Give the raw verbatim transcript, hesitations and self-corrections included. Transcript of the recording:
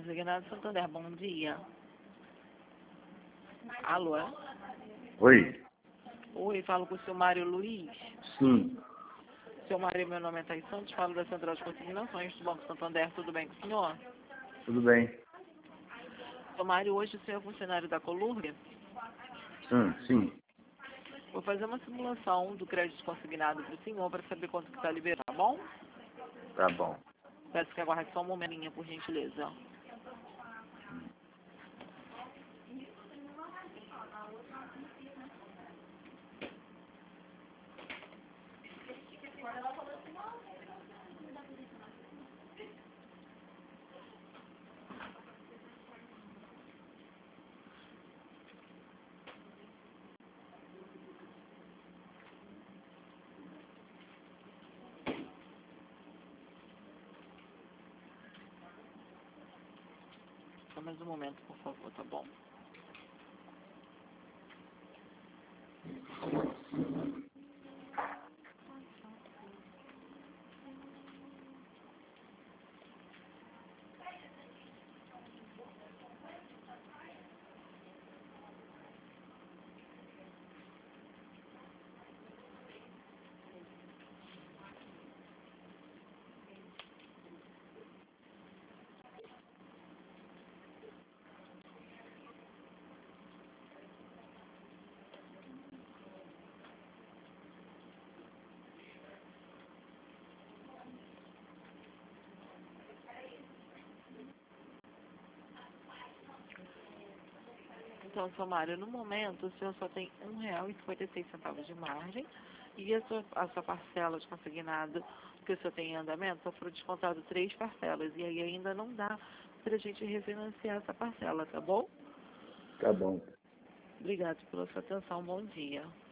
Consignado Santander, bom dia. Alô? é? Oi. Oi, falo com o seu Mário Luiz. Sim. Seu Mário, meu nome é Thais Santos, falo da Central de Consignações do Banco Santander, tudo bem com o senhor? Tudo bem. Seu Mário, hoje o senhor é funcionário da Colurg? Hum, sim. Vou fazer uma simulação do crédito consignado para o senhor para saber quanto que está liberado, tá bom? Tá bom. Peço que aguarde só um momentinho, por gentileza. Só mais um momento, por favor, tá bom? Então, seu Mário, no momento, o senhor só tem um real e cinquenta e seis centavos de margem e a sua, a sua parcela de consignado que o senhor tem em andamento só foram descontado três parcelas e aí ainda não dá para a gente refinanciar essa parcela, tá bom? Tá bom. Obrigado pela sua atenção, bom dia.